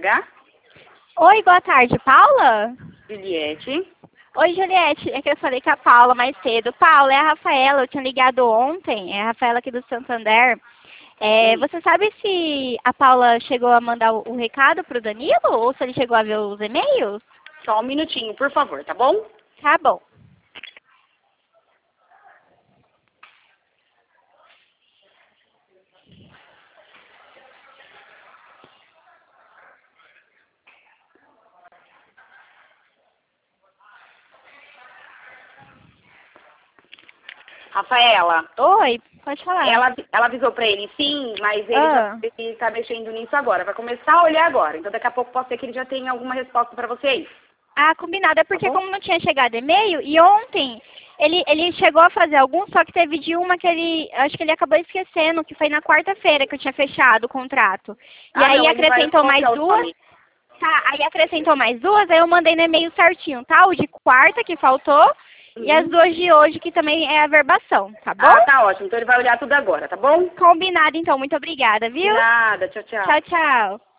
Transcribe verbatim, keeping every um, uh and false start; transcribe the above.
H. Oi, boa tarde, Paula? Juliette. Oi, Juliette. É que eu falei com a Paula mais cedo. Paula, é a Rafaela. Eu tinha ligado ontem. É a Rafaela aqui do Santander. É, você sabe se a Paula chegou a mandar o, o recado pro Danilo ou se ele chegou a ver os e-mails? Só um minutinho, por favor, tá bom? Tá bom. Rafaela, Oi, pode falar. ela, ela avisou pra ele sim, mas ele Ah. já ele tá mexendo nisso agora. Vai começar a olhar agora. Então daqui a pouco pode ser que ele já tenha alguma resposta pra vocês. Ah, combinado. É porque Tá bom? como não tinha chegado e-mail, e ontem ele, ele chegou a fazer alguns, só que teve de uma que ele, acho que ele acabou esquecendo, que foi na quarta-feira que eu tinha fechado o contrato. E Ah, aí não, ele vai acrescentou mais colocar o duas. nome. Tá, aí acrescentou mais duas, aí eu mandei no e-mail certinho, tá? O de quarta que faltou e as Uhum. duas de hoje que também é a verbação, tá bom? Ah, tá ótimo. Então ele vai olhar tudo agora, tá bom? Combinado então, muito obrigada, De viu? nada. Tchau, tchau. Tchau, tchau.